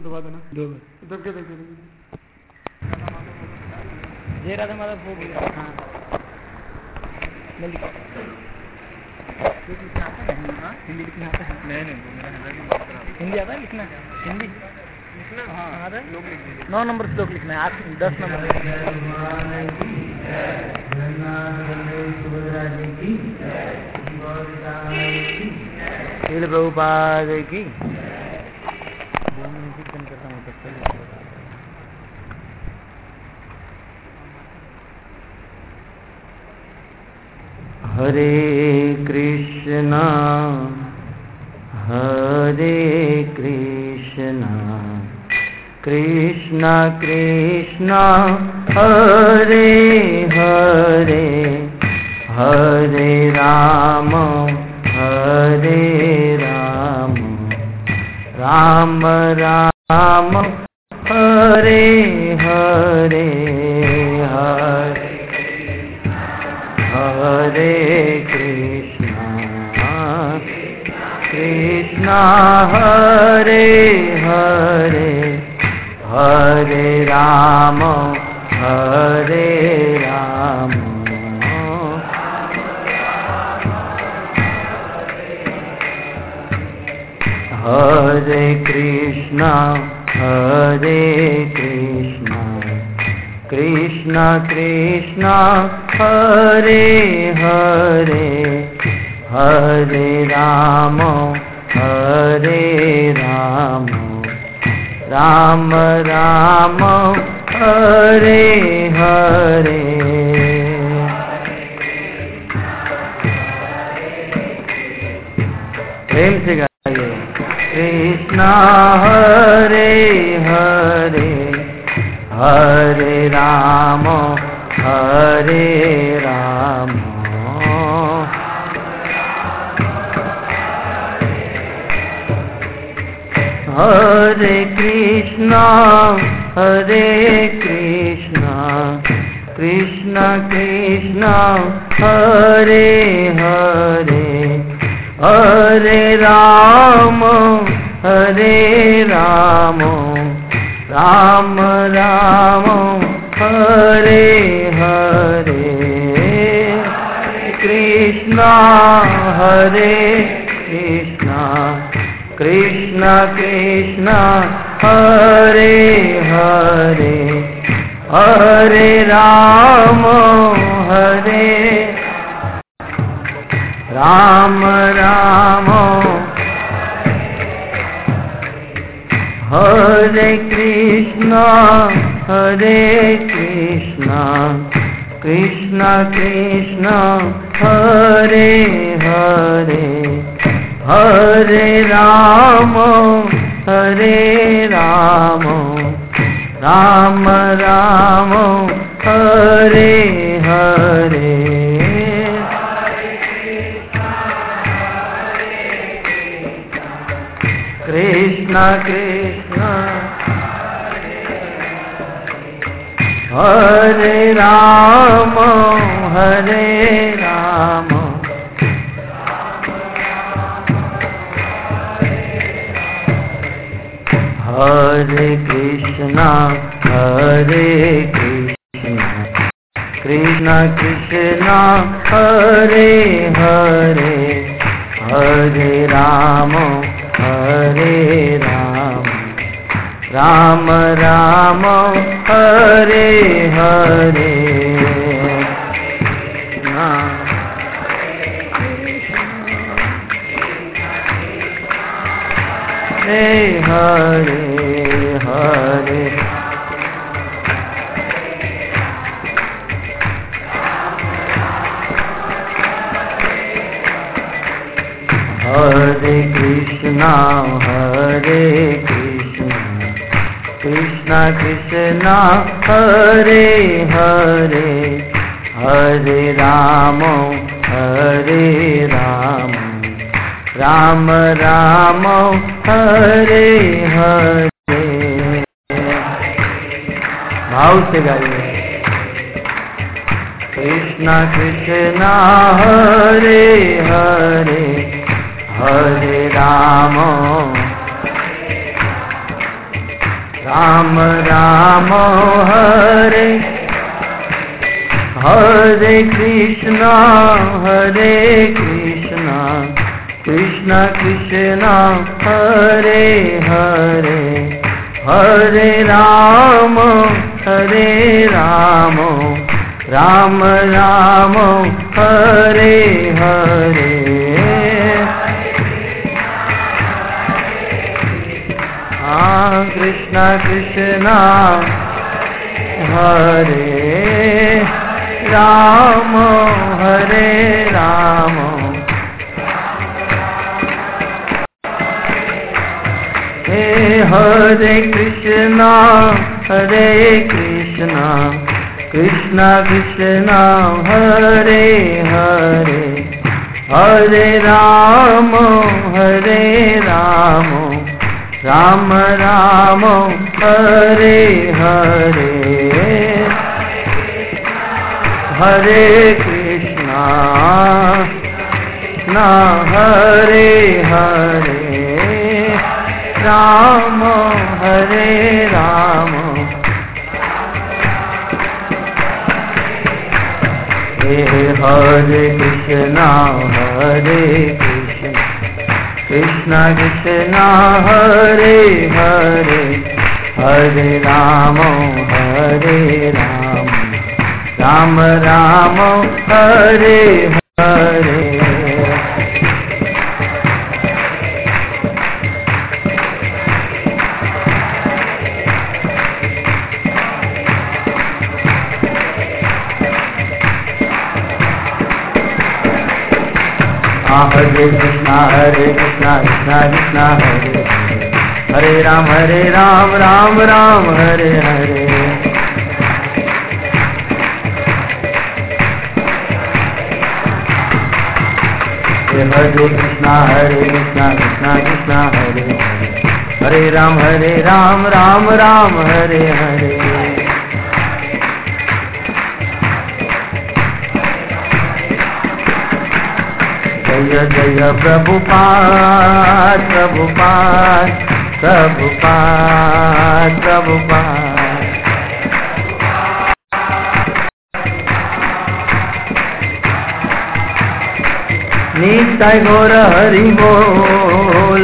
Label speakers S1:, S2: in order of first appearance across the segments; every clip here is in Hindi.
S1: दबा देना
S2: 2
S1: दब के देख
S2: जय राधा माधव वो बोल रहा। हाँ हिंदी लिखना आता है? नहीं हिंदी आता है लिखना? हिंदी हाँ आता है। 9 नंबर श्लोक लिखना है, 10 नंबर प्रभुपाद की। हरे कृष्णा कृष्णा कृष्णा हरे हरे हरे राम राम राम हरे हरे हरे कृष्णा कृष्णा हरे हरे हरे राम हरे कृष्णा कृष्णा कृष्णा हरे हरे हरे राम राम राम हरे हरे। प्रेम से गाइए। कृष्णा हरे हरे हरे राम हरे कृष्णा कृष्णा कृष्णा हरे हरे हरे राम राम राम हरे हरे। कृष्णा कृष्णा कृष्णा हरे हरे हरे राम राम हरे कृष्णा कृष्णा कृष्णा हरे हरे हरे राम राम राम हरे हरे। कृष्णा कृष्णा हरे राम हरे कृष्णा कृष्णा कृष्णा हरे हरे हरे राम राम राम हरे हरे। हरे हरे हरे कृष्णा कृष्णा कृष्णा हरे हरे हरे राम राम राम हरे हरे। भाव से गाइए। कृष्णा कृष्णा हरे हरे हरे राम
S1: राम राम हरे हरे कृष्णा कृष्णा कृष्णा हरे हरे हरे राम राम राम हरे हरे कृष्णा कृष्णा हरे राम हरे कृष्णा कृष्णा कृष्णा हरे हरे हरे राम राम राम हरे हरे हरे कृष्णा हरे हरे राम हरे राम हरे कृष्णा कृष्णा कृष्णा हरे हरे हरे राम राम राम हरे हरे हरे कृष्णा कृष्णा कृष्णा हरे हरे राम राम राम हरे हरे हरे कृष्णा कृष्णा हरे हरे राम राम राम हरे हरे जय जय प्रभुपाद निताय गौर हरि बोल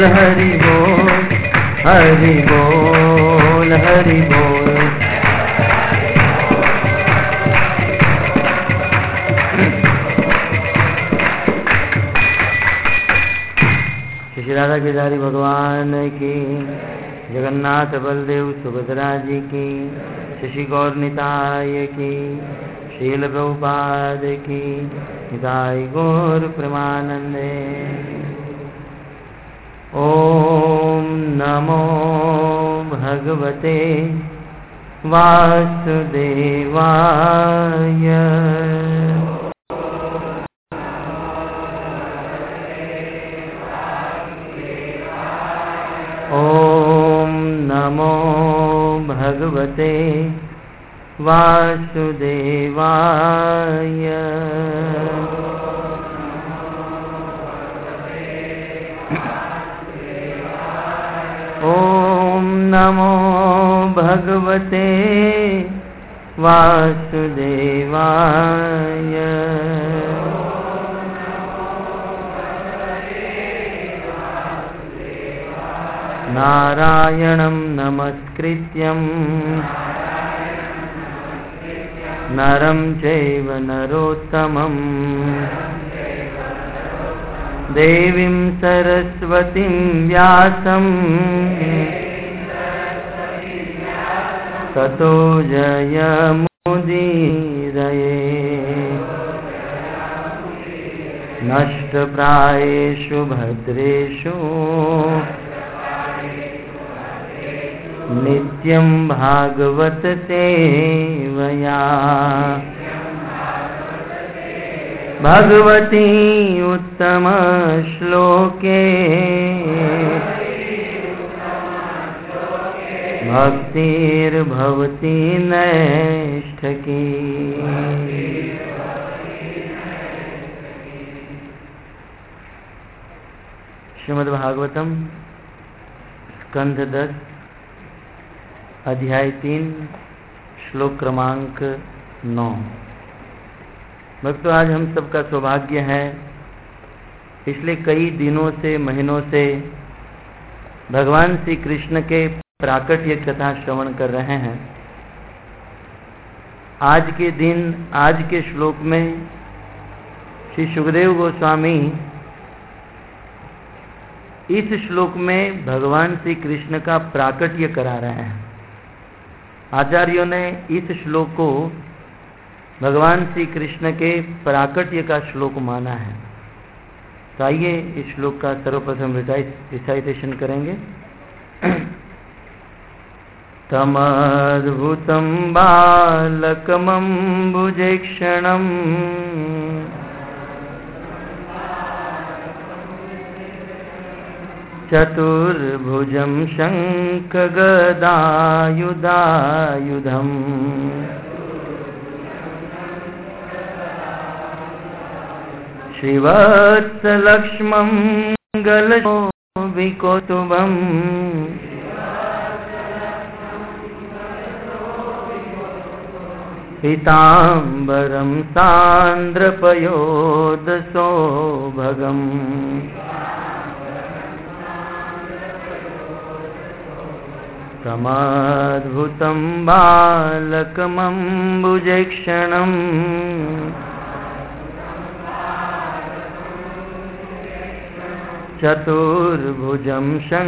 S1: श्री राधा गिरधारी भगवान की, जगन्नाथ बलदेव सुभद्रा जी की, शशि गौर निताय की, शील प्रभुपाद की, निताय गौर प्रेमानंदे। ओम नमो भगवते वासुदेवाय। ओम नमो भगवते वासुदेवाय। ओम नमो भगवते वासुदेवाय। नारायणं नमस्कृत्यं नरं चैव नरोत्तमं देवीं सरस्वतीं व्यासं ततो जयमुदीरये। नष्टप्रायेषु भद्रेषु नित्यं भागवत सेवया। भगवती उत्तम श्लोके भक्तिर्भवती नैष्ठकी। श्रीमद्भागवतम स्कंध 10 अध्याय 3 श्लोक क्रमांक 9। भक्तों, आज हम सबका सौभाग्य है, पिछले कई दिनों से महीनों से भगवान श्री कृष्ण के प्राकट्य कथा श्रवण कर रहे हैं। आज के दिन, आज के श्लोक में श्री सुखदेव गोस्वामी इस श्लोक में भगवान श्री कृष्ण का प्राकट्य करा रहे हैं। आचार्यों ने इस श्लोक को भगवान श्री कृष्ण के प्राकट्य का श्लोक माना है। तो आइए इस श्लोक का सर्वप्रथम रिसाइटेशन करेंगे। तमद्भुतं बालकमम्बुजेक्षणम् चतुर्भुजं शङ्खगदायुधायुधम् श्रीवत्सलक्ष्मं गलशोभिकौस्तुभम् पीताम्बरं सान्द्रपयोदसौभगम् तमद्भुतं बालकमम्बुजेक्षणम् चतुर्भुजं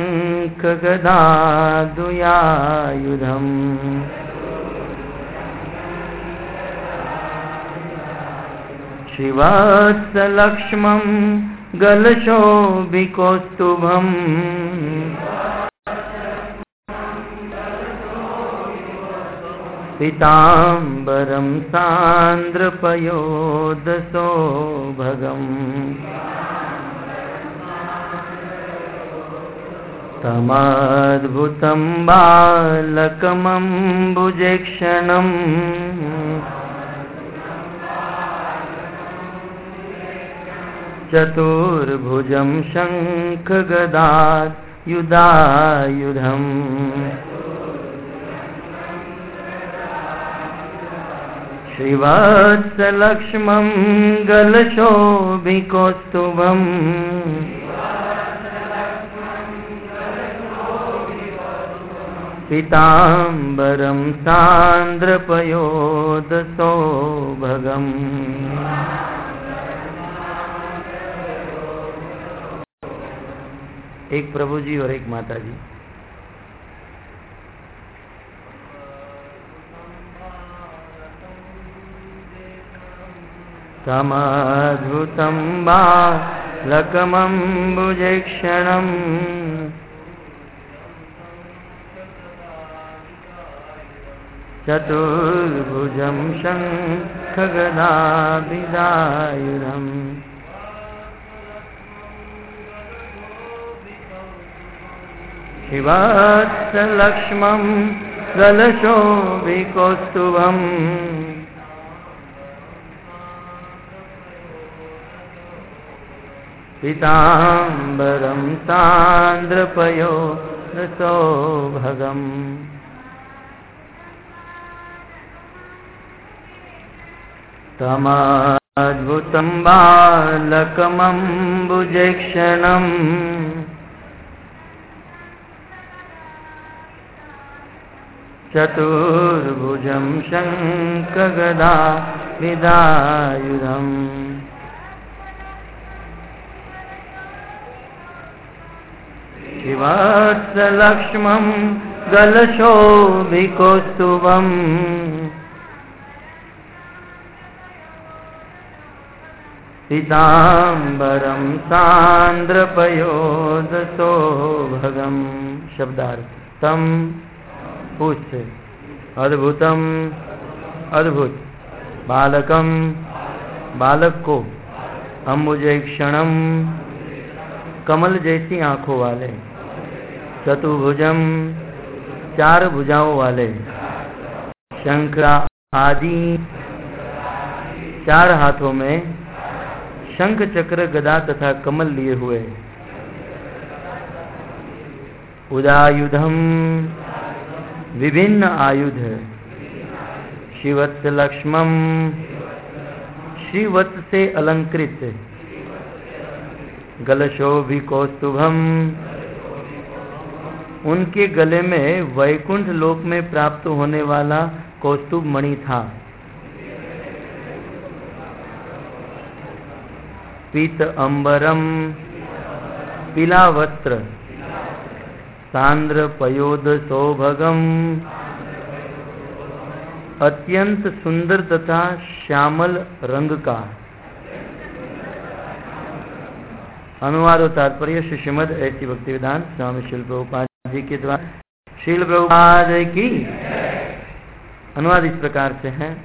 S1: शङ्खगदायुधायुधम् श्रीवत्सलक्ष्मं गलशोभिकौस्तुभम् पीताम्बरं सान्द्रपयोदसौभगम् तमद्भुतं बालकमम्बुजेक्षणम् चतुर्भुजं शङ्खगदायुधायुधम् श्रीवत्सलक्ष्मं गलशोभिकौस्तुभम् पीताम्बरं सान्द्रपयोदसौभगम्। एक प्रभु जी और एक माता जी। तमद्भुतं बालकमम्बुजेक्षणम् चतुर्भुजं शङ्खगदायुधायुधम् श्रीवत्सलक्ष्मं गलशोभिकौस्तुभम् पीताम्बरं सान्द्रपयोदसौभगम्। तमद्भुतं बालकमम्बुजेक्षणम् चतुर्भुजं शङ्खगदायुधायुधम् श्रीवत्सलक्ष्मं गलशोभिकौस्तुभम् पीताम्बरं सान्द्रपयोदसौभगम्। शब्दार्थ। तम पूछ अद्भुतम अद्भुत, बालकम बालक को, अम्बुजेक्षणम कमल जैसी आंखों वाले, चतुर्भुजम चार भुजाओं वाले, शंख आदि चार हाथों में शंख चक्र गदा तथा कमल लिए हुए, उदायुधम विभिन्न आयुध, श्रीवत्स लक्ष्मम, श्रीवत्स से अलंकृत, गलशोभि कौस्तुभम, उनके गले में वैकुंठ लोक में प्राप्त होने वाला कौस्तुभ मणि था। पीत अंबरम, पीला वस्त्र, सांद्र पयोद सौभगम, अत्यंत सुंदर तथा श्यामल रंग का। अनुवाद और तात्पर्य श्रीमद् ऐसी भक्तिवेदांत स्वामी श्रील प्रभुपाद जी के द्वारा। श्रील प्रभुपाद की। अनुवाद इस प्रकार से है।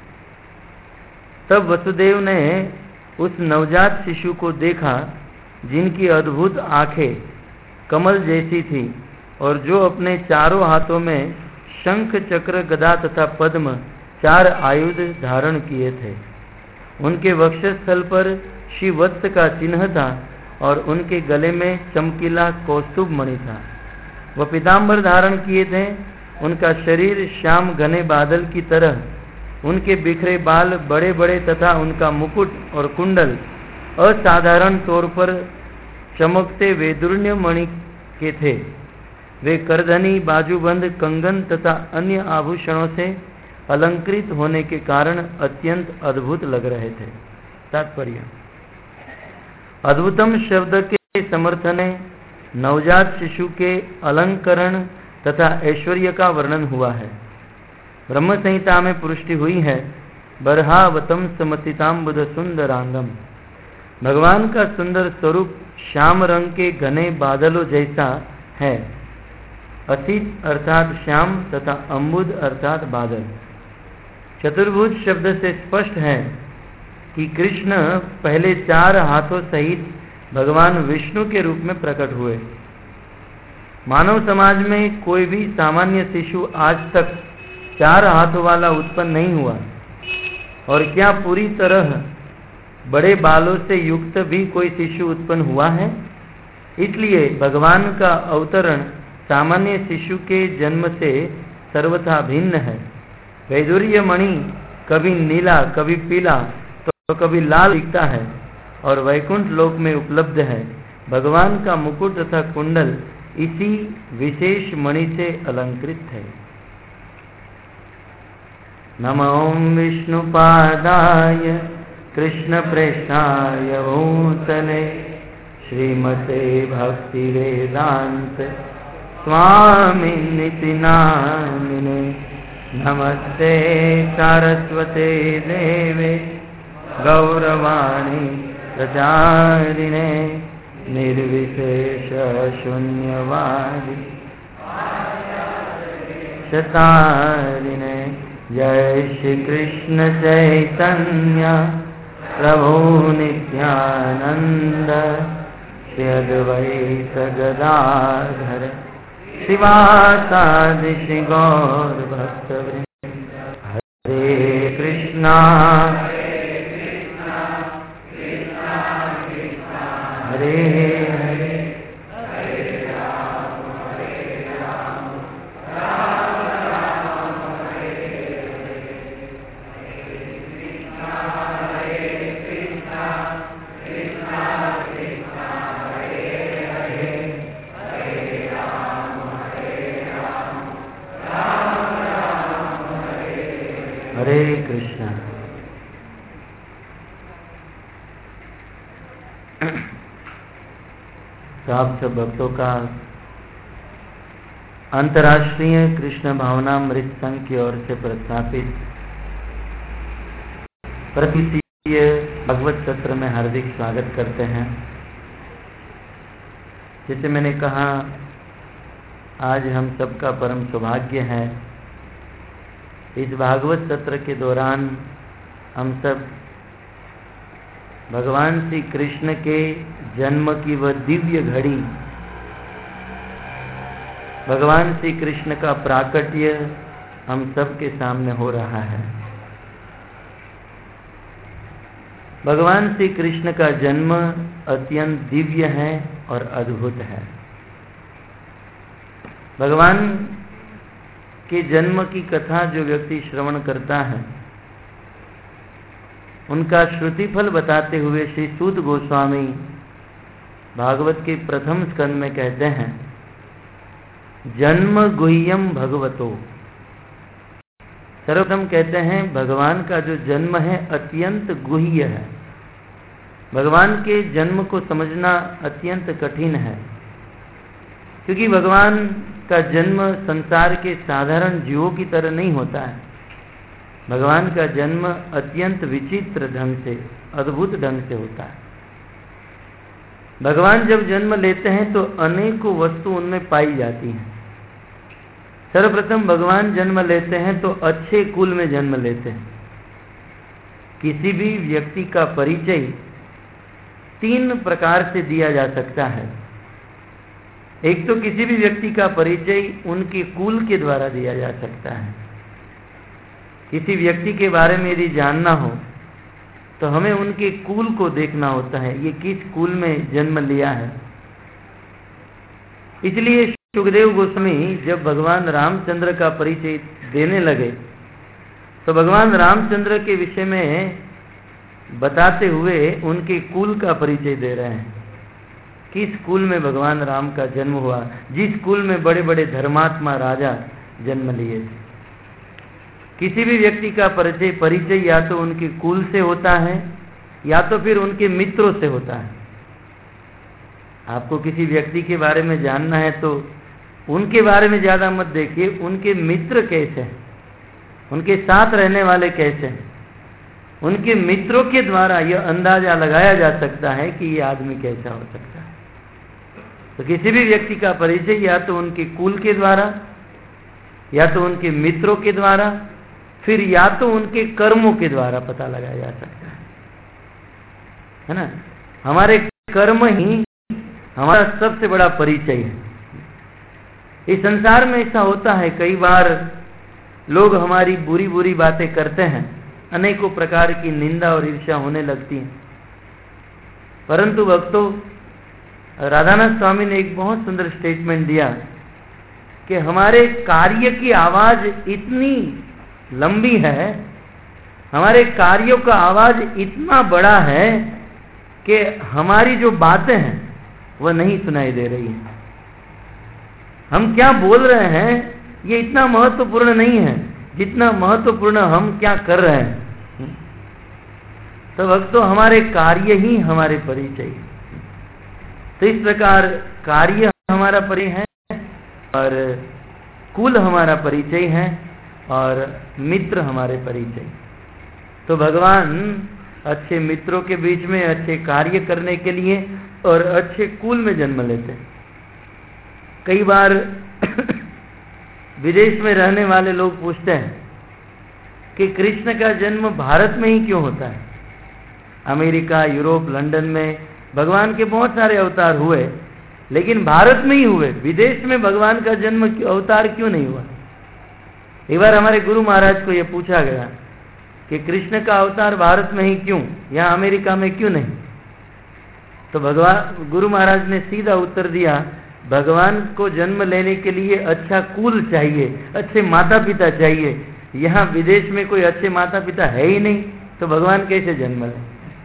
S1: तब वसुदेव ने उस नवजात शिशु को देखा जिनकी अद्भुत आंखें कमल जैसी थी और जो अपने चारों हाथों में शंख, चक्र, गदा तथा पद्म 4 आयुध धारण किए थे। उनके वक्षस्थल पर श्रीवत्स का चिन्ह था और उनके गले में चमकीला कौस्तुभ मणि था। वह पीताम्बर धारण किए थे। उनका शरीर श्याम घने बादल की तरह, उनके बिखरे बाल बड़े बड़े तथा उनका मुकुट और कुंडल असाधारण तौर पर चमकते वैदुर्ण्य मणि के थे। वे करधनी, बाजूबंद, कंगन तथा अन्य आभूषणों से अलंकृत होने के कारण अत्यंत अद्भुत लग रहे थे। तात्पर्य: अद्भुतम शब्द के समर्थन नवजात शिशु के अलंकरण तथा ऐश्वर्य का वर्णन हुआ है। ब्रह्म संहिता में पुष्टि हुई है, बरहावतम समतिताम्बुद सुंदरांगम। भगवान का सुंदर स्वरूप श्याम रंग के घने बादलों जैसा है। असित अर्थात श्याम तथा अम्बुद अर्थात बादल। चतुर्भुज शब्द से स्पष्ट है कि कृष्ण पहले 4 हाथों सहित भगवान विष्णु के रूप में प्रकट हुए। मानव समाज में कोई भी सामान्य शिशु आज तक 4 हाथों वाला उत्पन्न नहीं हुआ, और क्या पूरी तरह बड़े बालों से युक्त भी कोई शिशु उत्पन्न हुआ है? इसलिए भगवान का अवतरण सामान्य शिशु के जन्म से सर्वथा भिन्न है। वैदुर्य मणि कभी नीला, कभी पीला तो कभी लाल दिखता है और वैकुंठ लोक में उपलब्ध है। भगवान का मुकुट तथा कुंडल इसी विशेष मणि से अलंकृत है। नमो विष्णुपादाय कृष्ण प्रेष्ठाय भूतले श्रीमते भक्ति वेदांत स्वामिनिति नामिने। नमस्ते सारस्वते देवे गौरवाणी प्रचारिणे निर्विशेष शून्यवादी शतारिणे। जय श्री कृष्ण चैतन्य प्रभु नित्यानंद श्री अद्वैत गदाधर शिवासादि श्री गौर भक्तवृंद। हरे कृष्णा हरे हरे हरे कृष्णा। तो आप सब भक्तों का अंतर्राष्ट्रीय कृष्ण भावनामृत संघ की ओर से प्रस्थापित प्रतिष्ठीय भगवत सत्र में हार्दिक स्वागत करते हैं। जैसे मैंने कहा, आज हम सबका परम सौभाग्य है, इस भागवत सत्र के दौरान हम सब भगवान श्री कृष्ण के जन्म की वह दिव्य घड़ी, भगवान श्री कृष्ण का प्राकट्य हम सब के सामने हो रहा है। भगवान श्री कृष्ण का जन्म अत्यंत दिव्य है और अद्भुत है। भगवान के जन्म की कथा जो व्यक्ति श्रवण करता है, उनका श्रुति फल बताते हुए श्री सूत गोस्वामी भागवत के प्रथम स्कंद में कहते हैं, जन्म गुह्यम भगवतो। सर्वप्रथम कहते हैं भगवान का जो जन्म है अत्यंत गुह्य है। भगवान के जन्म को समझना अत्यंत कठिन है, क्योंकि भगवान का जन्म संसार के साधारण जीवों की तरह नहीं होता है। भगवान का जन्म अत्यंत विचित्र ढंग से, अद्भुत ढंग से होता है। भगवान जब जन्म लेते हैं तो अनेकों वस्तु उनमें पाई जाती हैं। सर्वप्रथम भगवान जन्म लेते हैं तो अच्छे कुल में जन्म लेते हैं। किसी भी व्यक्ति का परिचय 3 प्रकार से दिया जा सकता है। एक तो किसी भी व्यक्ति का परिचय उनके कुल के द्वारा दिया जा सकता है। किसी व्यक्ति के बारे में यदि जानना हो तो हमें उनके कुल को देखना होता है, ये किस कुल में जन्म लिया है। इसलिए सुखदेव गोस्वामी जब भगवान रामचंद्र का परिचय देने लगे तो भगवान रामचंद्र के विषय में बताते हुए उनके कुल का परिचय दे रहे हैं। किस कुल में भगवान राम का जन्म हुआ, जिस कुल में बड़े बड़े धर्मात्मा राजा जन्म लिए थे। किसी भी व्यक्ति का परिचय या तो उनके कुल से होता है या तो फिर उनके मित्रों से होता है। आपको किसी व्यक्ति के बारे में जानना है तो उनके बारे में ज्यादा मत देखिए, उनके मित्र कैसे हैं, उनके साथ रहने वाले कैसे हैं। उनके मित्रों के द्वारा यह अंदाजा लगाया जा सकता है कि ये आदमी कैसा हो सकता है। तो किसी भी व्यक्ति का परिचय या तो उनके कुल के द्वारा या तो उनके मित्रों के द्वारा, फिर या तो उनके कर्मों के द्वारा पता लगाया जा सकता है ना। हमारे कर्म ही हमारा सबसे बड़ा परिचय है। इस संसार में ऐसा होता है, कई बार लोग हमारी बुरी बुरी बातें करते हैं, अनेकों प्रकार की निंदा और ईर्ष्या होने लगती है। परंतु भक्तों, राधानाथ स्वामी ने एक बहुत सुंदर स्टेटमेंट दिया कि हमारे कार्य की आवाज इतनी लंबी है, हमारे कार्यों का आवाज इतना बड़ा है कि हमारी जो बातें हैं वह नहीं सुनाई दे रही है। हम क्या बोल रहे हैं ये इतना महत्वपूर्ण नहीं है जितना महत्वपूर्ण हम क्या कर रहे हैं। तो भक्तों, हमारे कार्य ही हमारे परिचय। तो इस प्रकार कार्य हमारा परिचय है और कुल हमारा परिचय है और मित्र हमारे परिचय। तो भगवान अच्छे मित्रों के बीच में अच्छे कार्य करने के लिए और अच्छे कुल में जन्म लेते हैं। कई बार विदेश में रहने वाले लोग पूछते हैं कि कृष्ण का जन्म भारत में ही क्यों होता है। अमेरिका, यूरोप, लंदन में भगवान के बहुत सारे अवतार हुए, लेकिन भारत में ही हुए। विदेश में भगवान का जन्म अवतार क्यों नहीं हुआ। एक बार हमारे गुरु महाराज को यह पूछा गया कि कृष्ण का अवतार भारत में ही क्यों, यहाँ अमेरिका में क्यों नहीं। तो भगवान गुरु महाराज ने सीधा उत्तर दिया, भगवान को जन्म लेने के लिए अच्छा कुल चाहिए, अच्छे माता पिता चाहिए। यहाँ विदेश में कोई अच्छे माता पिता है ही नहीं, तो भगवान कैसे जन्म ले।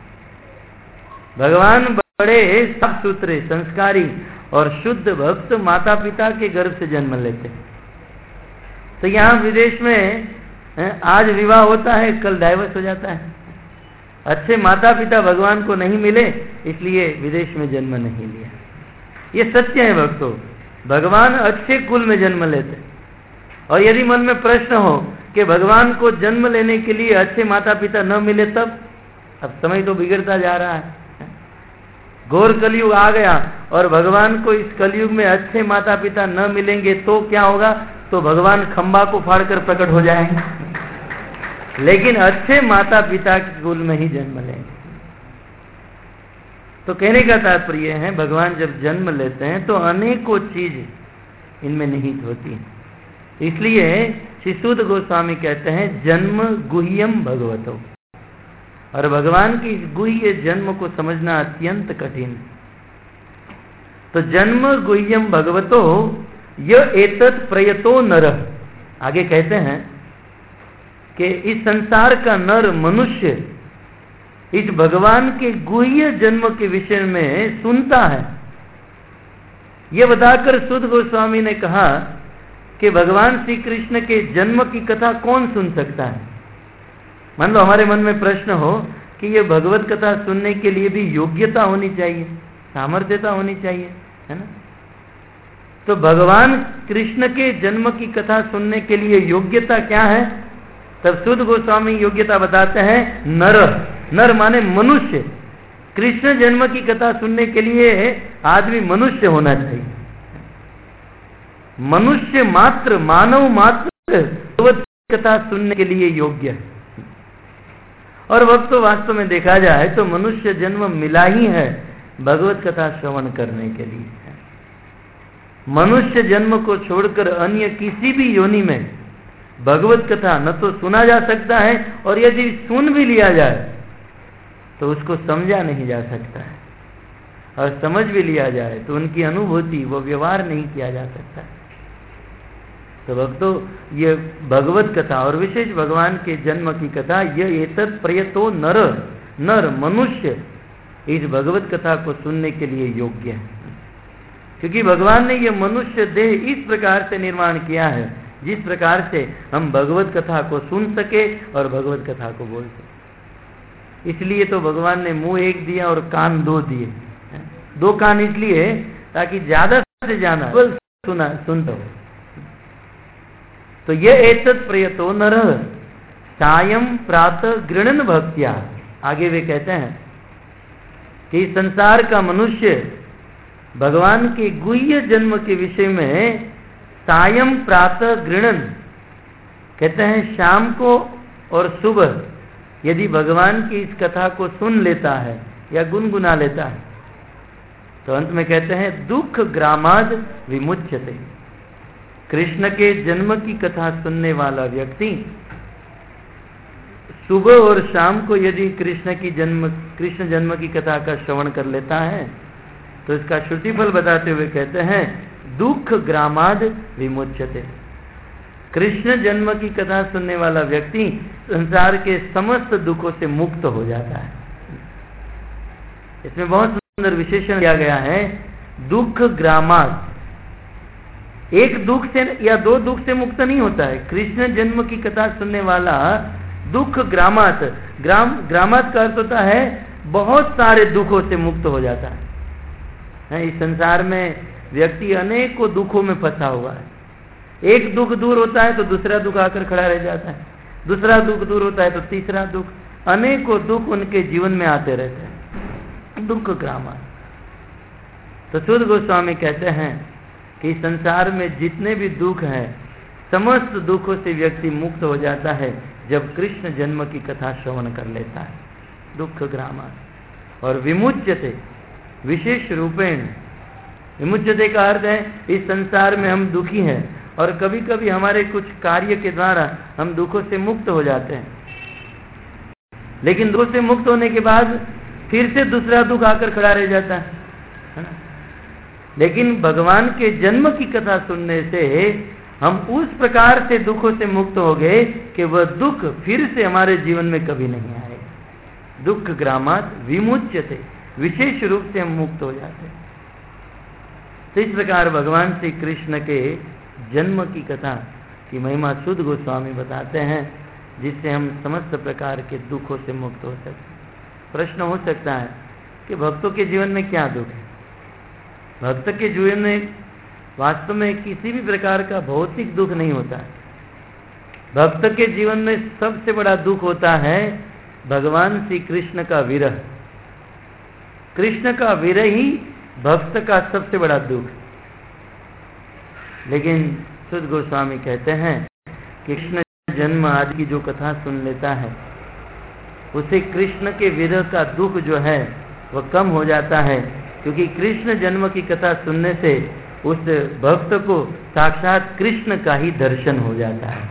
S1: भगवान बड़े साफ सुथरे, संस्कारी और शुद्ध भक्त माता पिता के गर्भ से जन्म लेते। तो यहाँ विदेश में आज विवाह होता है, कल डाइवर्स हो जाता है। अच्छे माता पिता भगवान को नहीं मिले, इसलिए विदेश में जन्म नहीं लिया। ये सत्य है भक्तों, भगवान अच्छे कुल में जन्म लेते। और यदि मन में प्रश्न हो कि भगवान को जन्म लेने के लिए अच्छे माता पिता न मिले तब, अब समय तो बिगड़ता जा रहा है, घोर कलयुग आ गया और भगवान को इस कलयुग में अच्छे माता पिता न मिलेंगे तो क्या होगा। तो भगवान खंबा को फाड़कर प्रकट हो जाएंगे, लेकिन अच्छे माता पिता के कुल में ही जन्म लेंगे। तो कहने का तात्पर्य है, भगवान जब जन्म लेते हैं तो अनेकों चीज इनमें निहित होती है। इसलिए श्री सूत गोस्वामी कहते हैं जन्म गुह्यम भगवतो, और भगवान की इस गुह्य जन्म को समझना अत्यंत कठिन। तो जन्म गुह्यम भगवतो य एतत् प्रयतो नरः। आगे कहते हैं कि इस संसार का नर मनुष्य इस भगवान के गुह्य जन्म के विषय में सुनता है। यह बताकर सुध गोस्वामी ने कहा कि भगवान श्री कृष्ण के जन्म की कथा कौन सुन सकता है। मान लो हमारे मन में प्रश्न हो कि यह भगवत कथा सुनने के लिए भी योग्यता होनी चाहिए, सामर्थ्यता होनी चाहिए, है ना। तो भगवान कृष्ण के जन्म की कथा सुनने के लिए योग्यता क्या है? तब सुध गोस्वामी योग्यता बताते हैं नर। नर माने मनुष्य। कृष्ण जन्म की कथा सुनने के लिए आदमी मनुष्य होना चाहिए। मनुष्य मात्र, मानव मात्र भगवत कथा सुनने के लिए योग्य है। और वक्त तो वास्तव में देखा जाए तो मनुष्य जन्म मिला ही है भगवत कथा श्रवण करने के लिए। मनुष्य जन्म को छोड़कर अन्य किसी भी योनि में भगवत कथा न तो सुना जा सकता है, और यदि सुन भी लिया जाए तो उसको समझा नहीं जा सकता है, और समझ भी लिया जाए तो उनकी अनुभूति वो व्यवहार नहीं किया जा सकता है। तो भक्तों, ये भगवत कथा और विशेष भगवान के जन्म की कथा, यह एतत् प्रयतो नर, नर मनुष्य इस भगवत कथा को सुनने के लिए योग्य है। क्योंकि भगवान ने यह मनुष्य देह इस प्रकार से निर्माण किया है जिस प्रकार से हम भगवत कथा को सुन सके और भगवत कथा को बोल सके। इसलिए तो भगवान ने मुंह एक दिया और कान दो दिए। दो कान इसलिए ताकि ज्यादा से ज्यादा सुनता हो। तो यह एतत् प्रयतो नर सायं प्रातः गृणन भक्त्या। आगे वे कहते हैं कि संसार का मनुष्य भगवान के गुह्य जन्म के विषय में सायं प्रातः गृणन, कहते हैं शाम को और सुबह यदि भगवान की इस कथा को सुन लेता है या गुनगुना लेता है तो अंत में कहते हैं दुख ग्रामाद विमुच्यते। कृष्ण के जन्म की कथा सुनने वाला व्यक्ति सुबह और शाम को यदि कृष्ण जन्म की कथा का श्रवण कर लेता है तो इसका श्रुति फल बताते हुए कहते हैं दुख ग्रामाद विमुच्यते। कृष्ण जन्म की कथा सुनने वाला व्यक्ति संसार के समस्त दुखों से मुक्त हो जाता है। इसमें बहुत सुंदर विशेषण दिया गया है, दुख ग्रामाद। एक दुख से या दो दुख से मुक्त नहीं होता है। कृष्ण जन्म की कथा सुनने वाला दुख ग्रामात, ग्रामात का अर्थ होता है बहुत सारे दुखों से मुक्त हो जाता है। इस संसार में व्यक्ति अनेकों दुखों में फंसा हुआ है। एक दुख दूर होता है तो दूसरा दुख आकर खड़ा रह जाता है, दूसरा दुख दूर होता है तो तीसरा दुख, अनेकों दुख उनके जीवन में आते रहते हैं। दुख ग्रामा। तो सुध गोस्वामी कहते हैं कि संसार में जितने भी दुख हैं समस्त दुखों से व्यक्ति मुक्त हो जाता है जब कृष्ण जन्म की कथा श्रवण कर लेता है। दुख ग्रामा। और विमुच्यते, विशेष रूपेण विमुच्यते का अर्थ है इस संसार में हम दुखी हैं और कभी कभी हमारे कुछ कार्य के द्वारा हम दुखों से मुक्त हो जाते हैं, लेकिन दुख से मुक्त होने के बाद फिर से दूसरा दुख आकर खड़ा रह जाता है ना। लेकिन भगवान के जन्म की कथा सुनने से हम उस प्रकार से दुखों से मुक्त हो गए कि वह दुख फिर से हमारे जीवन में कभी नहीं आएगा। दुख ग्रामात विमुच्यते, विशेष रूप से हम मुक्त हो जाते हैं। तो इस प्रकार भगवान श्री कृष्ण के जन्म की कथा की महिमा सुध गोस्वामी बताते हैं, जिससे हम समस्त प्रकार के दुखों से मुक्त हो सकते हैं। प्रश्न हो सकता है कि भक्तों के जीवन में क्या दुख है? भक्त के जीवन में वास्तव में किसी भी प्रकार का भौतिक दुख नहीं होता है। भक्त के जीवन में सबसे बड़ा दुख होता है भगवान श्री कृष्ण का विरह। कृष्ण का विरह ही भक्त का सबसे बड़ा दुख। लेकिन सुध गोस्वामी कहते हैं कि कृष्ण जन्म आदि की जो कथा सुन लेता है उसे कृष्ण के विरह का दुख जो है वह कम हो जाता है, क्योंकि कृष्ण जन्म की कथा सुनने से उस भक्त को साक्षात कृष्ण का ही दर्शन हो जाता है।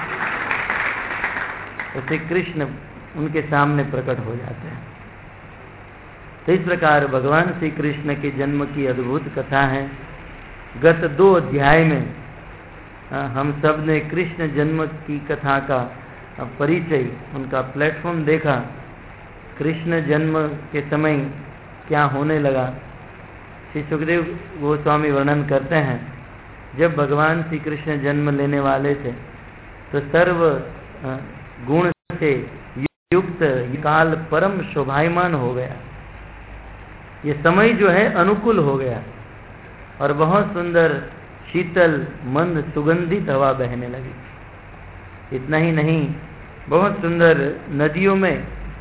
S1: उसे कृष्ण उनके सामने प्रकट हो जाते हैं। तो इस प्रकार भगवान श्री कृष्ण के जन्म की अद्भुत कथा है। गत 2 अध्याय में हम सब ने कृष्ण जन्म की कथा का परिचय, उनका प्लेटफॉर्म देखा। कृष्ण जन्म के समय क्या होने लगा, श्री सुखदेव गोस्वामी वर्णन करते हैं। जब भगवान श्री कृष्ण जन्म लेने वाले थे तो सर्व गुण से युक्त काल परम शोभायमान हो गया। ये समय जो है अनुकूल हो गया और बहुत सुंदर शीतल मंद सुगंधित हवा बहने लगी। इतना ही नहीं, बहुत सुंदर नदियों में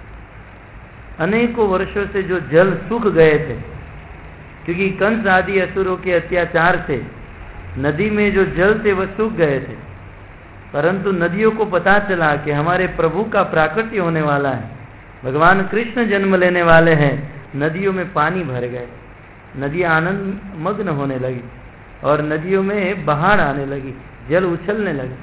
S1: अनेकों वर्षों से जो जल सूख गए थे, क्योंकि कंस आदि असुरों के अत्याचार से नदी में जो जल थे वह सूख गए थे, परंतु नदियों को पता चला कि हमारे प्रभु का प्राकट्य होने वाला है, भगवान कृष्ण जन्म लेने वाले हैं। नदियों में पानी भर गए, नदियां आनंद मग्न होने लगी और नदियों में बाढ़ आने लगी, जल उछलने लगे।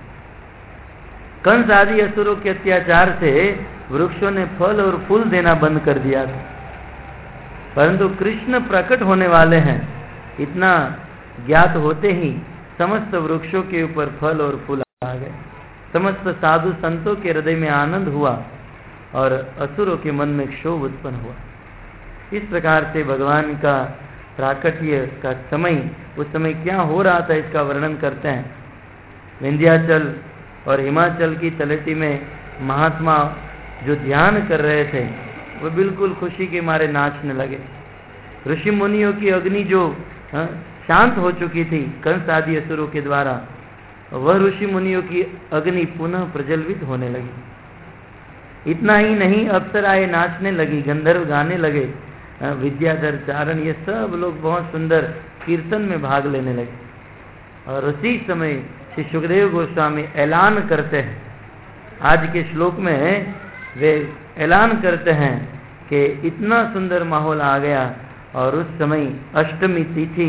S1: कंस आदि असुरों के अत्याचार से वृक्षों ने फल और फूल देना बंद कर दिया था, परंतु कृष्ण प्रकट होने वाले हैं इतना ज्ञात होते ही समस्त वृक्षों के ऊपर फल और फूल आ गए। समस्त साधु संतों के हृदय में आनंद हुआ और असुरों के मन में क्षोभ उत्पन्न हुआ। इस प्रकार से भगवान का प्राकट्य का समय, उस समय क्या हो रहा था इसका वर्णन करते हैं। विंध्याचल और हिमाचल की तलहटी में महात्मा जो ध्यान कर रहे थे वो बिल्कुल खुशी के मारे नाचने लगे। ऋषि मुनियों की अग्नि जो शांत हो चुकी थी कंस आदि असुरों के द्वारा, वह ऋषि मुनियों की अग्नि पुनः प्रज्वलित होने लगी। इतना ही नहीं, अप्सराएं नाचने लगी, गंधर्व गाने लगे, विद्याधर चारण ये सब लोग बहुत सुंदर कीर्तन में भाग लेने लगे। और उसी समय श्री सुखदेव गोस्वामी ऐलान करते हैं, आज के श्लोक में वे ऐलान करते हैं कि इतना सुंदर माहौल आ गया और उस समय अष्टमी तिथि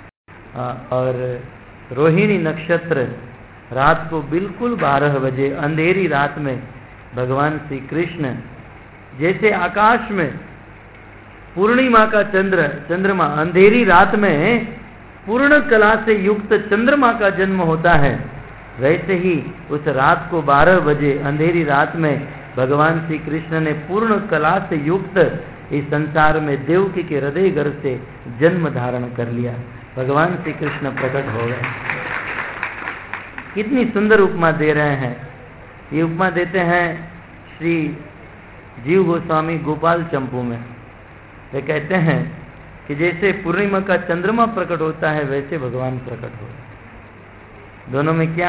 S1: और रोहिणी नक्षत्र, रात को बिल्कुल 12 बजे अंधेरी रात में भगवान श्री कृष्ण, जैसे आकाश में पूर्णिमा का चंद्रमा अंधेरी रात में पूर्ण कला से युक्त चंद्रमा का जन्म होता है, वैसे ही उस रात को 12 बजे अंधेरी रात में भगवान श्री कृष्ण ने पूर्ण कला से युक्त इस संसार में देवकी के हृदय गर्भ से जन्म धारण कर लिया। भगवान श्री कृष्ण प्रकट हो गए। कितनी सुंदर उपमा दे रहे हैं। ये उपमा देते हैं श्री जीव गोस्वामी गोपाल चंपू में। वे कहते हैं कि जैसे पूर्णिमा का चंद्रमा प्रकट होता है वैसे भगवान प्रकट हो। दोनों में क्या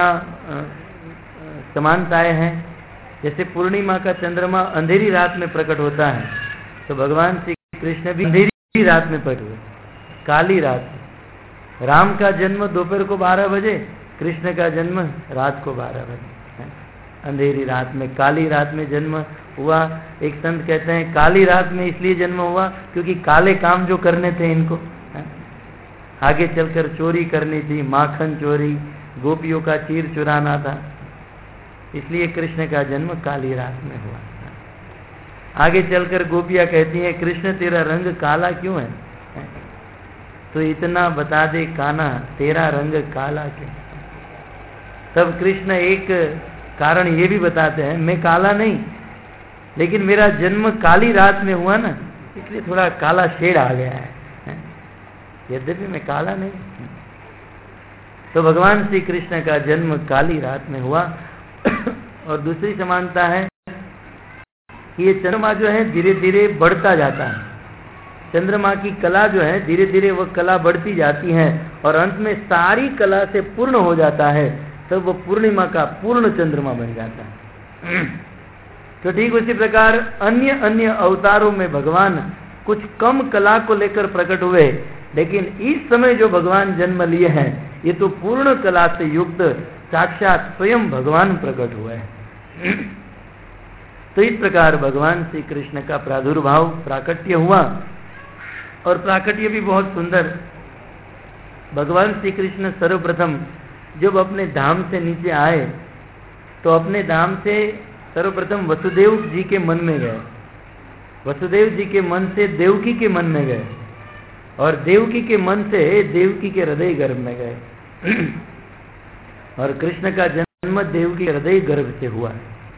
S1: समानताएं हैं। जैसे पूर्णिमा का चंद्रमा अंधेरी रात में प्रकट होता है, तो भगवान श्री कृष्ण भी अंधेरी रात में प्रकट हुए, काली रात। राम का जन्म दोपहर को 12 बजे, कृष्ण का जन्म रात को 12 बजे, अंधेरी रात में, काली रात में जन्म हुआ। एक संत कहते हैं काली रात में इसलिए जन्म हुआ क्योंकि काले काम जो करने थे इनको, आगे चलकर चोरी करनी थी, माखन चोरी, गोपियों का चीर चुराना था, इसलिए कृष्ण का जन्म काली रात में हुआ। आगे चलकर गोपियां कहती हैं कृष्ण तेरा रंग काला क्यों है, तो इतना बता दे कान्हा तेरा रंग काला क्यों। तब कृष्ण एक कारण ये भी बताते हैं, मैं काला नहीं, लेकिन मेरा जन्म काली रात में हुआ ना, इसलिए थोड़ा काला शेड आ गया है, यद्यपि मैं काला नहीं। तो भगवान श्री कृष्ण का जन्म काली रात में हुआ। और दूसरी समानता है कि ये चंद्रमा जो है धीरे धीरे बढ़ता जाता है। चंद्रमा की कला जो है धीरे धीरे वह कला बढ़ती जाती है और अंत में सारी कला से पूर्ण हो जाता है, तब वो पूर्णिमा का पूर्ण चंद्रमा बन जाता है। तो ठीक उसी प्रकार अन्य अन्य अवतारों में भगवान कुछ कम कला को लेकर प्रकट हुए, लेकिन इस समय जो भगवान जन्म लिए हैं ये तो पूर्ण कला से युक्त साक्षात स्वयं भगवान प्रकट हुए हैं। तो इस प्रकार भगवान श्री कृष्ण का प्रादुर्भाव प्राकट्य हुआ और प्राकट्य भी बहुत सुंदर। भगवान श्री कृष्ण सर्वप्रथम जब अपने धाम से नीचे आए तो अपने धाम से सर्वप्रथम वसुदेव जी के मन में गए, वसुदेव जी के मन से देवकी के मन में गए और देवकी के मन से देवकी के हृदय गर्भ में गए। और कृष्ण का जन्म देव के हृदय गर्भ से हुआ।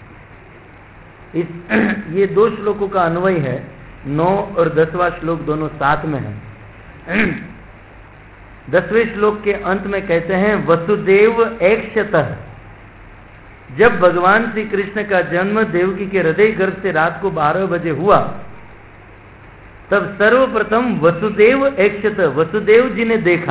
S1: ये 2 श्लोकों का अन्वय है। 9 और 10वां श्लोक दोनों साथ में है। 10वें श्लोक के अंत में कहते हैं वसुदेव ऐक्षतः। जब भगवान श्री कृष्ण का जन्म देवकी के हृदय गर्भ से रात को 12 बजे हुआ, तब सर्वप्रथम वसुदेव ऐक्षत, वसुदेव जी ने देखा।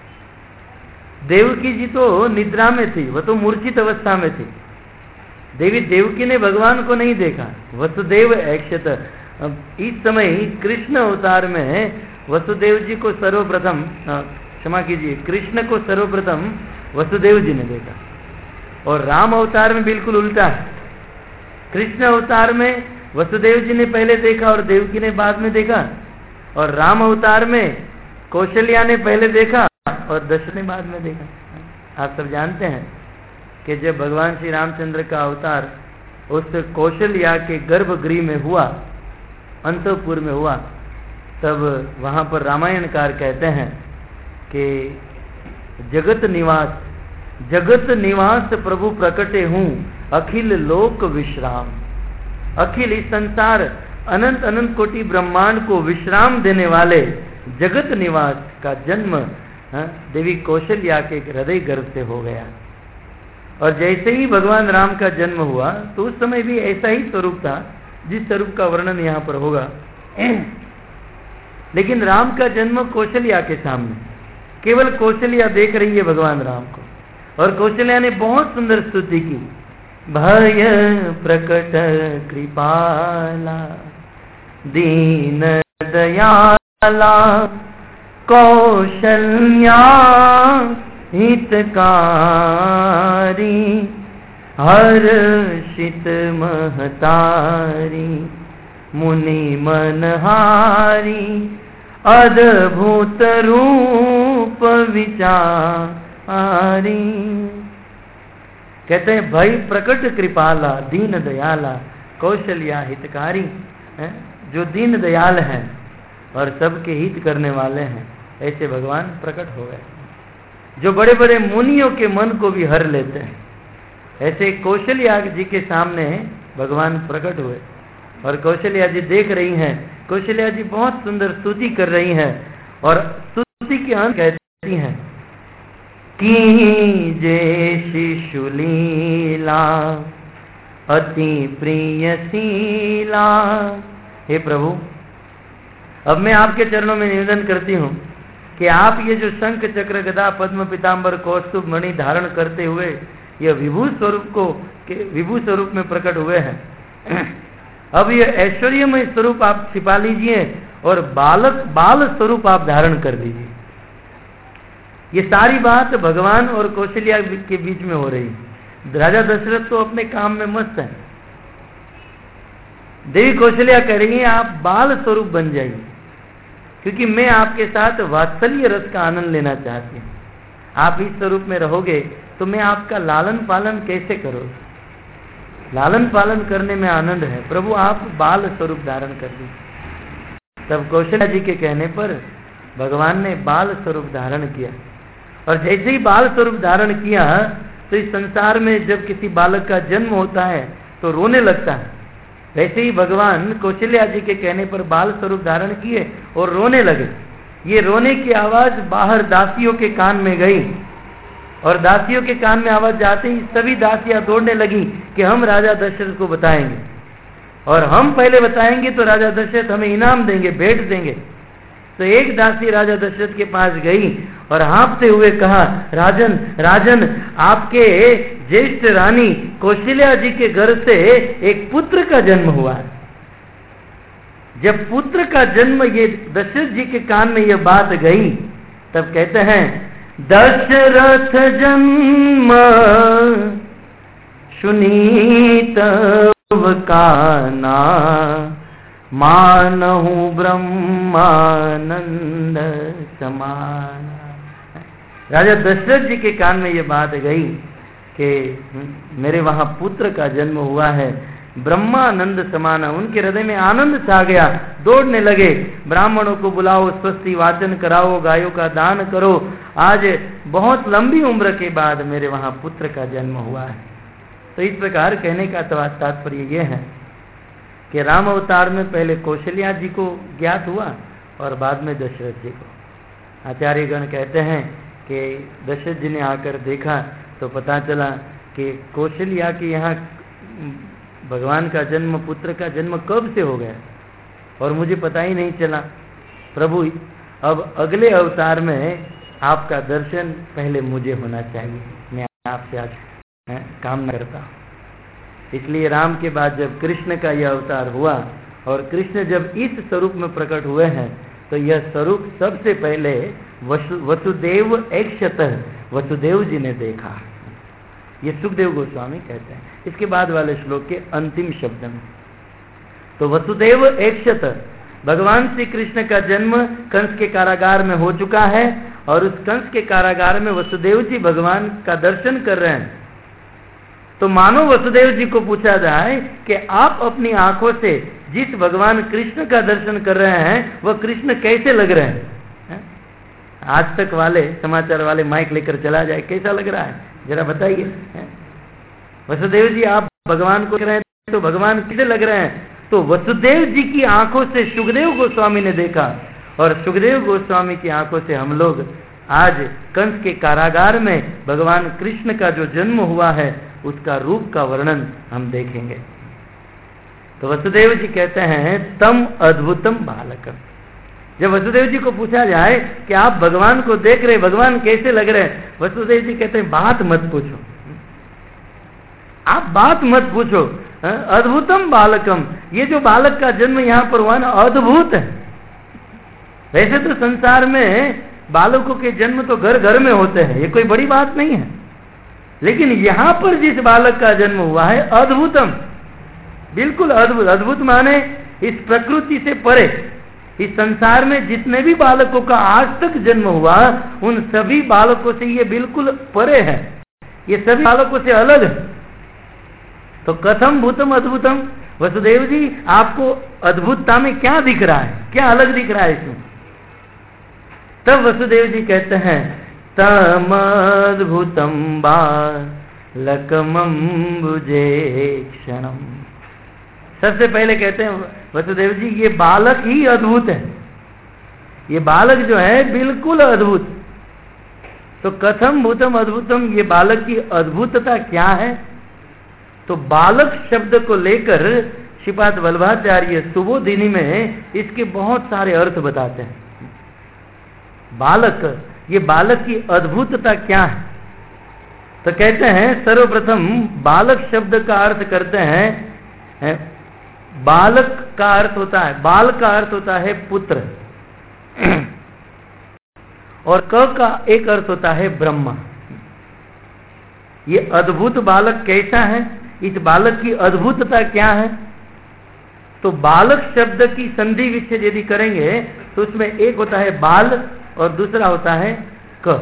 S1: देवकी जी तो निद्रा में थी, वह तो मूर्छित अवस्था में थी। देवी देवकी ने भगवान को नहीं देखा। वसुदेव ऐक्षत। इस समय कृष्ण अवतार में वसुदेव जी को सर्वप्रथम, क्षमा कीजिए, कृष्ण को सर्वप्रथम वसुदेव जी ने देखा। और राम अवतार में बिल्कुल उल्टा है। कृष्ण अवतार में वसुदेव जी ने पहले देखा और देवकी ने बाद में देखा, और राम अवतार में कौशल्या ने पहले देखा और दशरथ ने बाद में देखा। आप सब जानते हैं कि जब भगवान श्री रामचंद्र का अवतार उस कौशल्या के गर्भगृह में हुआ, अंतपुर में हुआ, तब वहां पर रामायणकार कहते हैं कि जगत निवास प्रभु प्रकटे हूँ, अखिल लोक विश्राम। अखिल इस संसार अनंत अनंत कोटि ब्रह्मांड को विश्राम देने वाले जगत निवास का जन्म देवी कौशल्या के हृदय गर्भ से हो गया। और जैसे ही भगवान राम का जन्म हुआ तो उस समय भी ऐसा ही स्वरूप था जिस स्वरूप का वर्णन यहाँ पर होगा। लेकिन राम का जन्म कौशल्या के सामने, केवल कौशल्या देख रही है भगवान राम को, और कौशल्या ने बहुत सुंदर स्तुति की। भय प्रकट कृपाला दीन दयाला कौशल्या हितकारी हर्षित महतारी मुनि मनहारी अद्भुत रूप विचारी। कहते हैं भय प्रकट कृपाला दीन दयाला कौशल्या हितकारी, जो दीन दयाल हैं और सबके हित करने वाले हैं, ऐसे भगवान प्रकट हो गए। जो बड़े बड़े मुनियों के मन को भी हर लेते हैं, ऐसे कौशल्या जी के सामने भगवान प्रकट हुए। और कौशल्या जी देख रही हैं, कौशल्या जी बहुत सुंदर स्तुति कर रही हैं, और स्तुति के अंत कहती हैं की जय शिशुलीला अति प्रियशीला। हे प्रभु, अब मैं आपके चरणों में निवेदन करती हूँ कि आप ये जो शंख चक्र गदा पद्म पीताम्बर कौस्तुभ मणि धारण करते हुए यह विभू स्वरूप में प्रकट हुए हैं, अब ये ऐश्वर्यमय स्वरूप आप छिपा लीजिए और बाल स्वरूप आप धारण कर दीजिए। ये सारी बात भगवान और कौशल्या के बीच में हो रही है। राजा दशरथ तो अपने काम में मस्त है। देवी कौशल्या कह रही है आप बाल स्वरूप बन जाइए, क्योंकि मैं आपके साथ वात्सल्य रस का आनंद लेना चाहती हूँ। आप इस स्वरूप में रहोगे तो मैं आपका लालन पालन कैसे करूँ? लालन पालन करने में आनंद है। प्रभु आप बाल स्वरूप धारण कर दीजिए। तब कौशल्या जी के कहने पर भगवान ने बाल स्वरूप धारण किया, और जैसे ही बाल स्वरूप धारण किया तो इस संसार में जब किसी बालक का जन्म होता है तो रोने लगता है। वैसे ही भगवान कौशल्या जी के कहने पर बाल स्वरूप धारण किए और रोने लगे। ये रोने की आवाज बाहर दासियों के कान में गई, और दासियों के कान में आवाज जाते ही सभी दासियां दौड़ने लगी कि हम राजा दशरथ को बताएंगे, और हम पहले बताएंगे तो राजा दशरथ हमें इनाम देंगे, भेंट देंगे। तो एक दासी राजा दशरथ के पास गई और हाँफते हुए कहा, राजन राजन, आपके ज्येष्ठ रानी कौशल्या जी के घर से एक पुत्र का जन्म हुआ है। जब पुत्र का जन्म ये दशरथ जी के कान में यह बात गई, तब कहते हैं दशरथ जन्म सुनीत काना मानहु ब्रह्मानंद समान। राजा दशरथ जी के कान में ये बात गई कि मेरे वहां पुत्र का जन्म हुआ है, ब्रह्मानंद समाना, उनके हृदय में आनंद छा गया, दौड़ने लगे, ब्राह्मणों को बुलाओ, स्वस्ति वाचन कराओ, गायों का दान करो, आज बहुत लंबी उम्र के बाद मेरे वहां पुत्र का जन्म हुआ है। तो इस प्रकार कहने का तात्पर्य यह है कि राम अवतार में पहले कौशल्या जी को ज्ञात हुआ और बाद में दशरथ जी को। आचार्यगण कहते हैं कि दशरथ जी ने आकर देखा तो पता चला कि कौशल्या के यहाँ भगवान का जन्म, पुत्र का जन्म कब से हो गया और मुझे पता ही नहीं चला। प्रभु, अब अगले अवतार में आपका दर्शन पहले मुझे होना चाहिए, मैं आपसे आज कामना करता हूँ। इसलिए राम के बाद जब कृष्ण का यह अवतार हुआ और कृष्ण जब इस स्वरूप में प्रकट हुए हैं तो यह स्वरूप सबसे पहले वसुदेव ऐक्षतः, वसुदेव जी ने देखा। ये सुखदेव गोस्वामी कहते हैं इसके बाद वाले श्लोक के अंतिम शब्द में। तो वसुदेव ऐक्षतः, भगवान श्री कृष्ण का जन्म कंस के कारागार में हो चुका है और उस कंस के कारागार में वसुदेव जी भगवान का दर्शन कर रहे हैं। तो मानो वसुदेव जी को पूछा जाए कि आप अपनी आंखों से जिस भगवान कृष्ण का दर्शन कर रहे हैं वह कृष्ण कैसे लग रहे हैं? आज तक वाले समाचार वाले माइक लेकर चला जाए, कैसा लग रहा है जरा बताइए। वसुदेव जी आप भगवान को देख रहे हैं तो भगवान कैसे लग रहे हैं? तो वसुदेव जी की आंखों से सुखदेव गोस्वामी ने देखा और सुखदेव गोस्वामी की आंखों से हम लोग आज कंस के कारागार में भगवान कृष्ण का जो जन्म हुआ है उसका रूप का वर्णन हम देखेंगे। तो वसुदेव जी कहते हैं तम अद्भुतम बालकम। जब वसुदेव जी को पूछा जाए कि आप भगवान को देख रहे, भगवान कैसे लग रहे हैं, वसुदेव जी कहते हैं बात मत पूछो, आप बात मत पूछो, अद्भुतम बालकम। ये जो बालक का जन्म यहाँ पर हुआ ना, अद्भुत है। वैसे तो संसार में बालकों के जन्म तो घर घर में होते हैं, ये कोई बड़ी बात नहीं है, लेकिन यहाँ पर जिस बालक का जन्म हुआ है अद्भुतम, बिल्कुल अद्भुत। अद्भुत माने इस प्रकृति से परे। इस संसार में जितने भी बालकों का आज तक जन्म हुआ उन सभी बालकों से ये बिल्कुल परे है, ये सभी बालकों से अलग है। तो कथम भूतम अद्भुतम, वसुदेव जी आपको अद्भुतता में क्या दिख रहा है, क्या अलग दिख रहा है इसमें? तब वसुदेव जी कहते हैं तमद्भुतम बालकमंबुजे क्षणम। सबसे पहले कहते हैं वसुदेव जी ये बालक ही अद्भुत है, ये बालक जो है बिल्कुल अद्भुत। तो कथम भूतम अद्भुतम, ये बालक की अद्भुतता क्या है? तो बालक शब्द को लेकर श्रीपाद वल्लभाचार्य सुबोधिनी में इसके बहुत सारे अर्थ बताते हैं। बालक, ये बालक की अद्भुतता क्या है? तो कहते हैं सर्वप्रथम बालक शब्द का अर्थ करते हैं, बालक का अर्थ होता है, बाल का अर्थ होता है पुत्र, और क का एक अर्थ होता है ब्रह्मा। ये अद्भुत बालक कैसा है, इस बालक की अद्भुतता क्या है? तो बालक शब्द की संधि विच्छेद यदि करेंगे तो उसमें एक होता है बाल और दूसरा होता है क।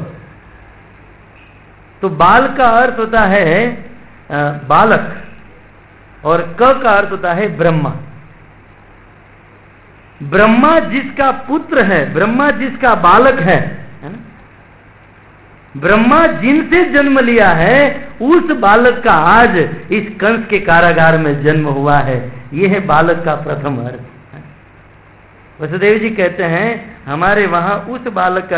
S1: तो बाल का अर्थ होता है बालक और क का अर्थ होता है ब्रह्मा। ब्रह्मा जिसका पुत्र है, ब्रह्मा जिसका बालक है ना, ब्रह्मा जिनसे जन्म लिया है उस बालक का आज इस कंस के कारागार में जन्म हुआ है। यह है बालक का प्रथम अर्थ। वसुदेव जी कहते हैं हमारे वहां उस बालक का